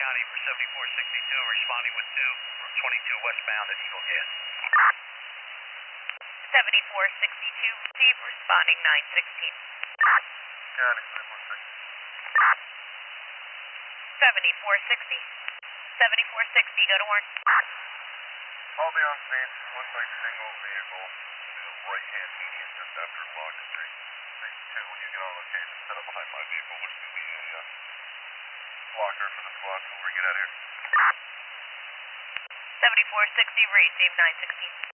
County for 7462, responding with 22 westbound at Eagle Gas. 7462, receive, responding 916. Got it, 7460. 7460, go to work. I'll be on scene. Looks like single vehicle in the right-hand median just after Lodge Street. Stage 2, when you get on location, set up behind my vehicle, which will be a blocker for the squad, so we'll bring it out here. 7460, receive 916.